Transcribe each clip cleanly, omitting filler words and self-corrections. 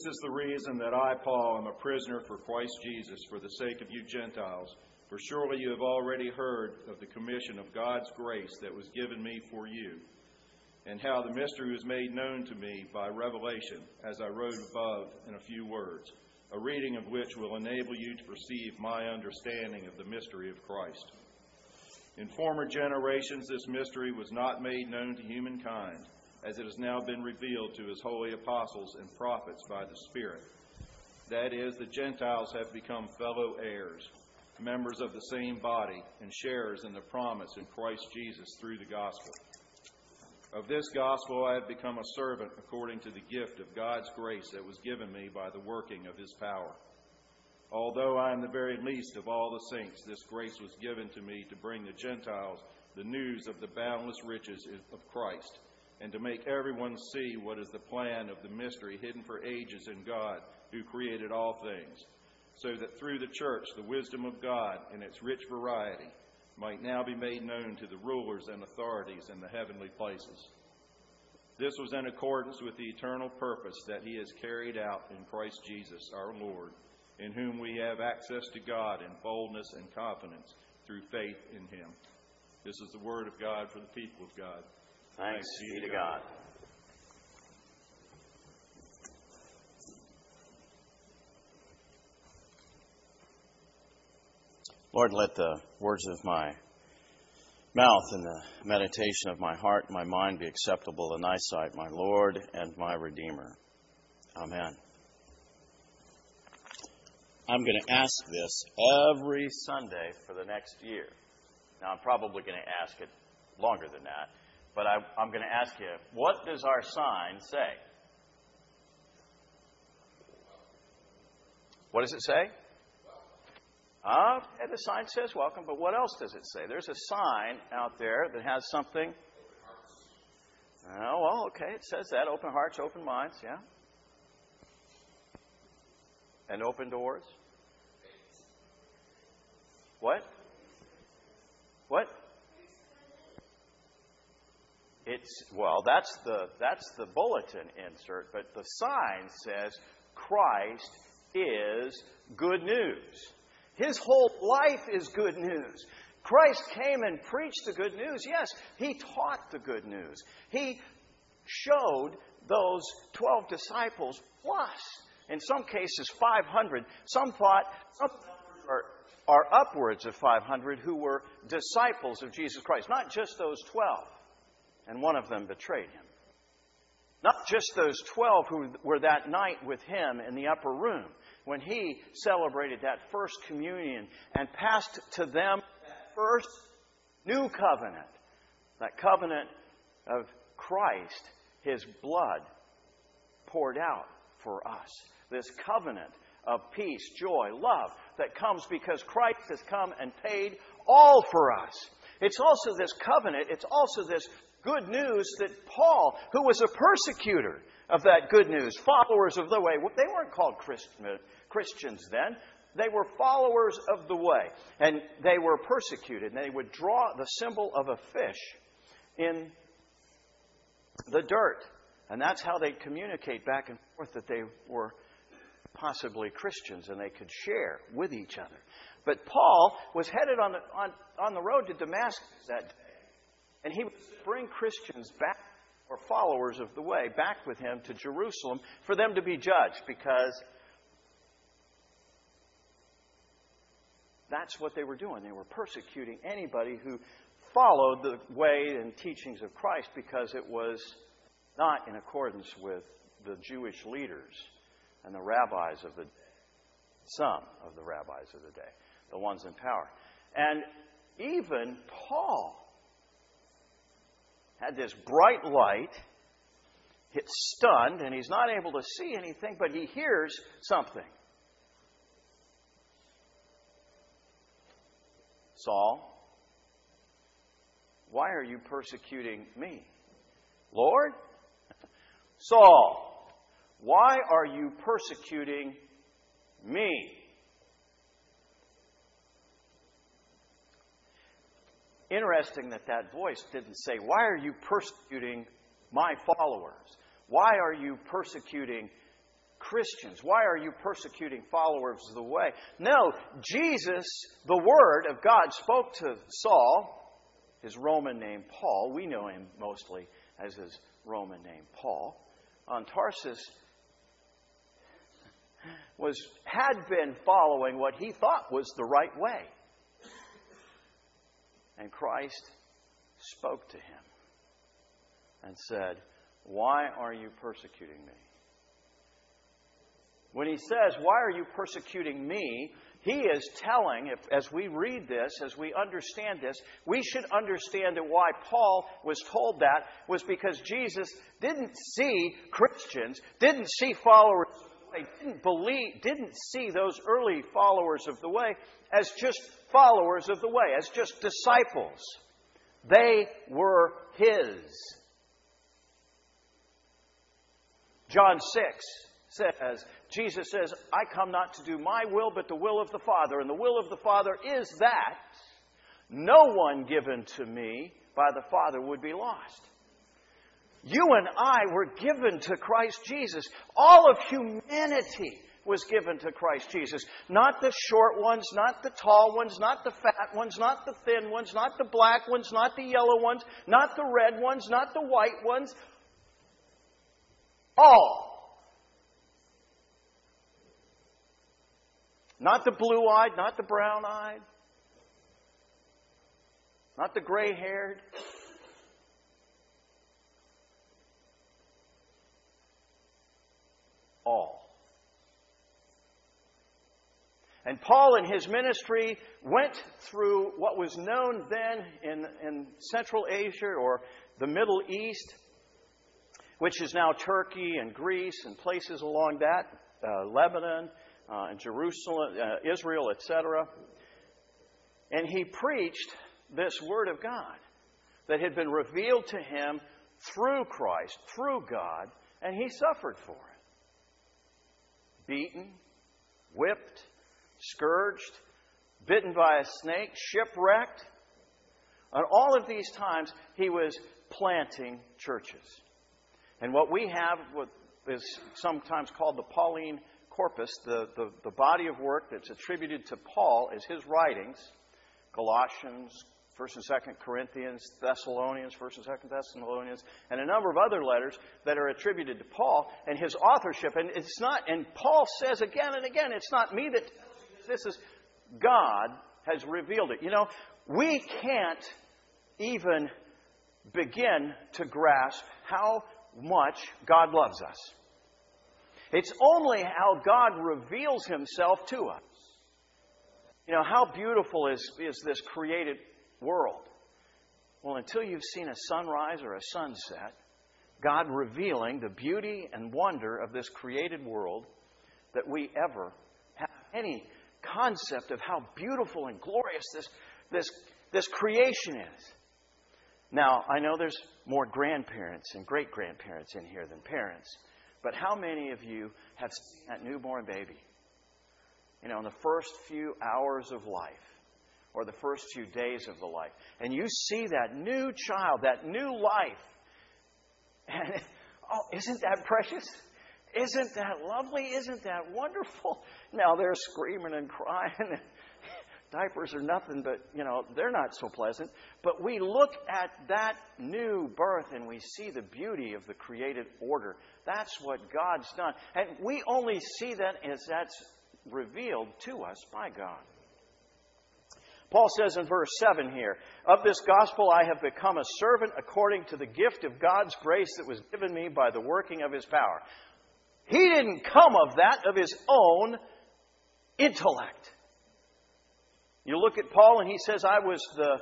This is the reason that I, Paul, am a prisoner for Christ Jesus for the sake of you Gentiles. For surely you have already heard of the commission of God's grace that was given me for you, and how the mystery was made known to me by revelation, as I wrote above in a few words, a reading of which will enable you to perceive my understanding of the mystery of Christ. In former generations this mystery was not made known to humankind, as it has now been revealed to his holy apostles and prophets by the Spirit. That is, the Gentiles have become fellow heirs, members of the same body, and sharers in the promise in Christ Jesus through the gospel. Of this gospel I have become a servant according to the gift of God's grace that was given me by the working of his power. Although I am the very least of all the saints, this grace was given to me to bring the Gentiles the news of the boundless riches of Christ, and to make everyone see what is the plan of the mystery hidden for ages in God, who created all things, so that through the church the wisdom of God in its rich variety might now be made known to the rulers and authorities in the heavenly places. This was in accordance with the eternal purpose that he has carried out in Christ Jesus our Lord, in whom we have access to God in boldness and confidence through faith in him. This is the word of God for the people of God. Thanks be to God. Lord, let the words of my mouth and the meditation of my heart and my mind be acceptable in thy sight, my Lord and my Redeemer. Amen. I'm going to ask this every Sunday for the next year. Now, I'm probably going to ask it longer than that, but I'm going to ask you, what does our sign say? What does it say? And the sign says welcome, but what else does it say? There's a sign out there that has something. Oh, well, okay, it says that. Open hearts, open minds, yeah. And open doors. What? What? That's the bulletin insert, but the sign says Christ is good news. His whole life is good news. Christ came and preached the good news. Yes, he taught the good news. He showed those 12 disciples plus, in some cases, 500. Some thought some are upwards of 500 who were disciples of Jesus Christ. Not just those 12, and one of them betrayed him. Not just those 12 who were that night with him in the upper room when he celebrated that first communion and passed to them that first new covenant, that covenant of Christ, his blood poured out for us. This covenant of peace, joy, love that comes because Christ has come and paid all for us. It's also this covenant, it's also this good news that Paul, who was a persecutor of that good news, followers of the way, they weren't called Christians then. They were followers of the way. And they were persecuted. And they would draw the symbol of a fish in the dirt. And that's how they'd communicate back and forth that they were possibly Christians and they could share with each other. But Paul was headed on the road to Damascus that day. And he would bring Christians back, or followers of the way, back with him to Jerusalem for them to be judged, because that's what they were doing. They were persecuting anybody who followed the way and teachings of Christ, because it was not in accordance with the Jewish leaders and the rabbis of the day. Some of the rabbis of the day, the ones in power. And even Paul had this bright light. He's stunned, and he's not able to see anything, but he hears something. Saul, why are you persecuting me? Lord? Saul, why are you persecuting me? Interesting that voice didn't say, why are you persecuting my followers? Why are you persecuting Christians? Why are you persecuting followers of the way? No, Jesus, the Word of God, spoke to Saul, his Roman name Paul. We know him mostly as his Roman name Paul. On Tarsus, had been following what he thought was the right way. And Christ spoke to him and said, "Why are you persecuting me?" When he says, "Why are you persecuting me?" he is telling, as we read this, as we understand this, we should understand that why Paul was told that was because Jesus didn't see Christians, didn't see followers of the way, didn't see those early followers of the way as just followers of the way, as just disciples. They were His. John 6 says, Jesus says, "I come not to do my will, but the will of the Father. And the will of the Father is that no one given to me by the Father would be lost." You and I were given to Christ Jesus. All of humanity was given to Christ Jesus. Not the short ones, not the tall ones, not the fat ones, not the thin ones, not the black ones, not the yellow ones, not the red ones, not the white ones. All. Not the blue-eyed, not the brown-eyed, not the gray-haired. All. And Paul in his ministry went through what was known then in Central Asia or the Middle East, which is now Turkey and Greece and places along that, Lebanon and Jerusalem, Israel, etc. And he preached this Word of God that had been revealed to him through Christ, through God, and he suffered for it. Beaten, whipped, scourged, bitten by a snake, shipwrecked. On all of these times, he was planting churches. And what we have is sometimes called the Pauline corpus, the body of work that's attributed to Paul is his writings, Colossians, 1st and 2nd Corinthians, Thessalonians, 1st and 2nd Thessalonians, and a number of other letters that are attributed to Paul and his authorship. And it's not, and Paul says again and again, it's not me that tells you this, is God has revealed it. You know, we can't even begin to grasp how much God loves us. It's only how God reveals Himself to us. You know, how beautiful is this created world? Well, until you've seen a sunrise or a sunset, God revealing the beauty and wonder of this created world, that we ever have any concept of how beautiful and glorious this creation is. Now, I know there's more grandparents and great-grandparents in here than parents, but how many of you have seen that newborn baby? You know, in the first few hours of life, or the first few days of the life. And you see that new child, that new life. And, oh, isn't that precious? Isn't that lovely? Isn't that wonderful? Now they're screaming and crying. Diapers are nothing but, you know, they're not so pleasant. But we look at that new birth and we see the beauty of the created order. That's what God's done. And we only see that as that's revealed to us by God. Paul says in verse 7 here, "Of this gospel I have become a servant according to the gift of God's grace that was given me by the working of His power." He didn't come of that of his own intellect. You look at Paul and he says, "I was the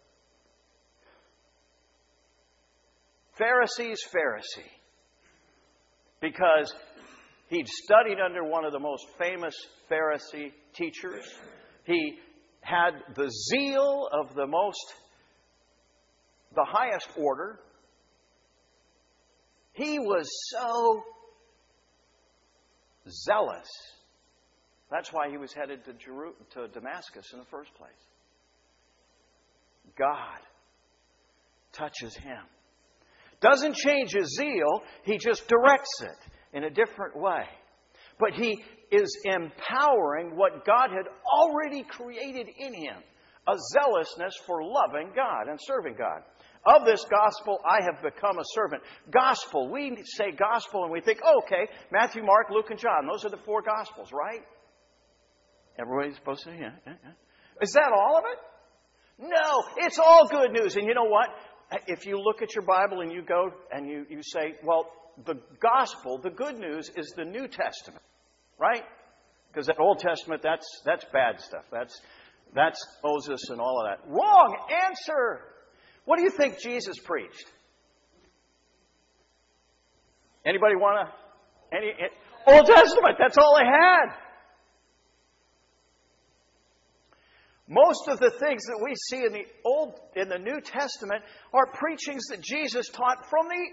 Pharisee's Pharisee," because he'd studied under one of the most famous Pharisee teachers. He had the zeal of the highest order. He was so zealous. That's why he was headed to Damascus in the first place. God touches him. Doesn't change his zeal, He just directs it in a different way. but He is empowering what God had already created in him, a zealousness for loving God and serving God. Of this gospel, I have become a servant. Gospel. We say gospel and we think, oh, okay, Matthew, Mark, Luke, and John. Those are the 4 gospels, right? Everybody's supposed to, yeah. Is that all of it? No, it's all good news. And you know what? If you look at your Bible and you go and you say, well, the gospel, the good news is the New Testament, right? Because that Old Testament, that's bad stuff. That's Moses and all of that. Wrong answer. What do you think Jesus preached? Anybody want to? Old Testament. That's all they had. Most of the things that we see in the New Testament are preachings that Jesus taught from the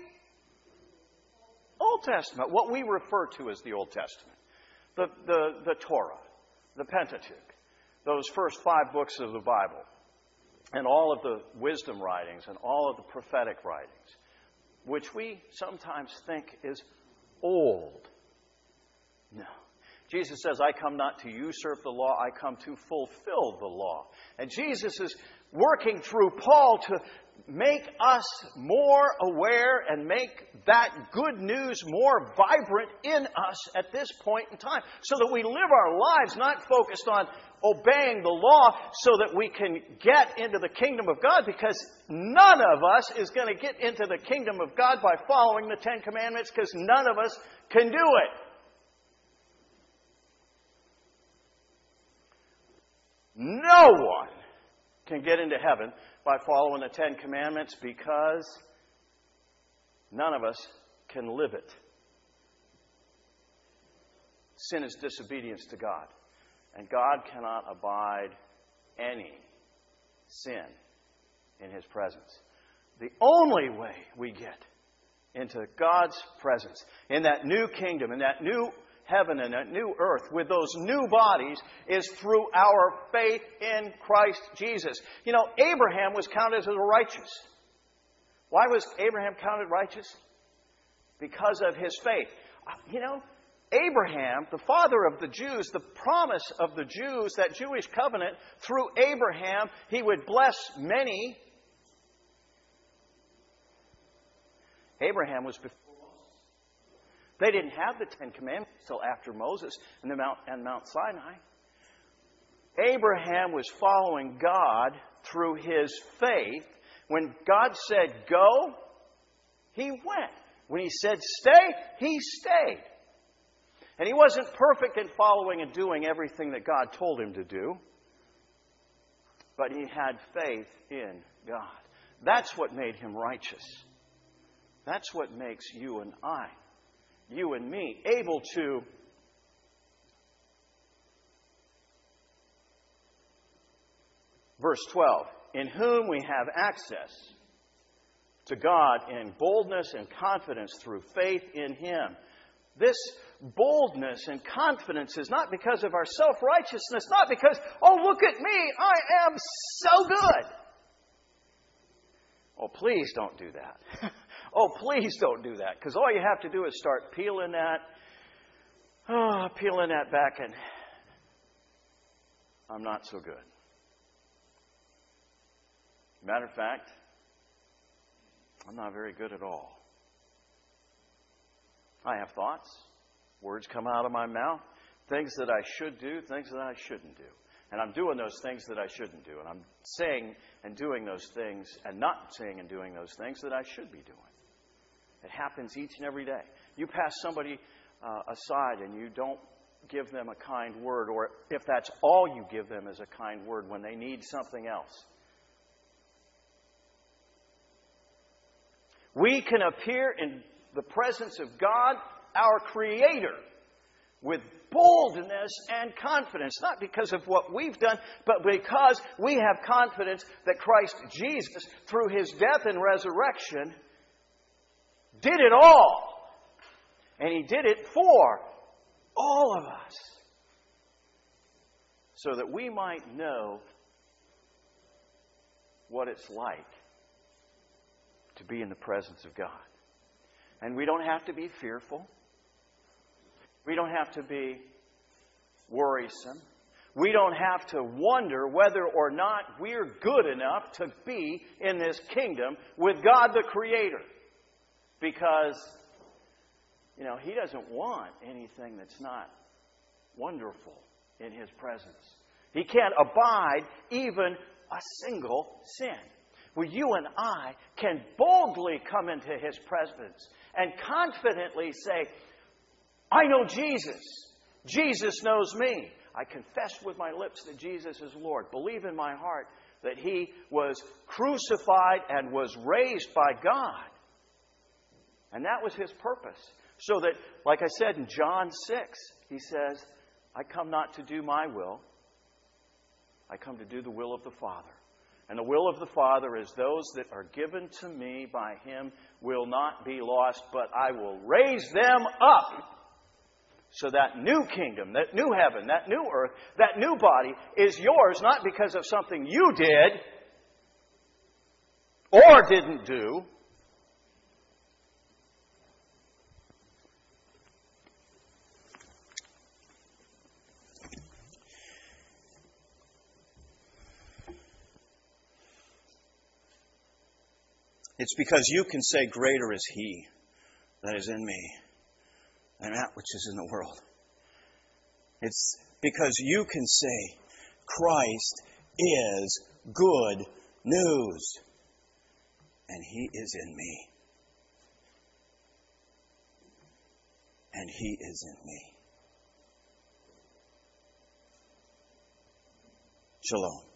Old Testament, what we refer to as the Old Testament. The Torah, the Pentateuch, those first 5 books of the Bible, and all of the wisdom writings and all of the prophetic writings, which we sometimes think is old. No. Jesus says, I come not to usurp the law, I come to fulfill the law. And Jesus is working through Paul to make us more aware and make that good news more vibrant in us at this point in time, so that we live our lives not focused on obeying the law so that we can get into the kingdom of God, because none of us is going to get into the kingdom of God by following the 10 Commandments, because none of us can do it. No one can get into heaven by following the 10 Commandments, because none of us can live it. Sin is disobedience to God. And God cannot abide any sin in His presence. The only way we get into God's presence, in that new kingdom, in that new heaven and that new earth, with those new bodies, is through our faith in Christ Jesus. You know, Abraham was counted as righteous. Why was Abraham counted righteous? Because of his faith. You know, Abraham, the father of the Jews, the promise of the Jews, that Jewish covenant, through Abraham, he would bless many. Abraham was before Moses. They didn't have the 10 Commandments until after Moses and Mount Sinai. Abraham was following God through his faith. When God said go, he went. When He said stay, he stayed. And he wasn't perfect in following and doing everything that God told him to do, but he had faith in God. That's what made him righteous. That's what makes you and I, you and me, able to verse 12, in whom we have access to God in boldness and confidence through faith in Him. This boldness and confidence is not because of our self-righteousness, not because, oh, look at me, I am so good. Oh, please don't do that. Oh, please don't do that. Because all you have to do is start peeling that back, and I'm not so good. Matter of fact, I'm not very good at all. I have thoughts. Words come out of my mouth. Things that I should do, things that I shouldn't do. And I'm doing those things that I shouldn't do. And I'm saying and doing those things and not saying and doing those things that I should be doing. It happens each and every day. You pass somebody aside and you don't give them a kind word, or if that's all you give them is a kind word when they need something else. We can appear in the presence of God, our Creator, with boldness and confidence, not because of what we've done, but because we have confidence that Christ Jesus, through His death and resurrection, did it all. And He did it for all of us, so that we might know what it's like to be in the presence of God. And we don't have to be fearful. We don't have to be worrisome. We don't have to wonder whether or not we're good enough to be in this kingdom with God the Creator. Because, He doesn't want anything that's not wonderful in His presence. He can't abide even a single sin. Well, you and I can boldly come into His presence and confidently say, I know Jesus. Jesus knows me. I confess with my lips that Jesus is Lord. Believe in my heart that He was crucified and was raised by God. And that was His purpose. So that, like I said in John 6, He says, I come not to do my will. I come to do the will of the Father. And the will of the Father is those that are given to me by Him will not be lost, but I will raise them up. So that new kingdom, that new heaven, that new earth, that new body is yours, not because of something you did or didn't do. It's because you can say, greater is He that is in me than that which is in the world. It's because you can say, Christ is good news. And He is in me. And He is in me. Shalom.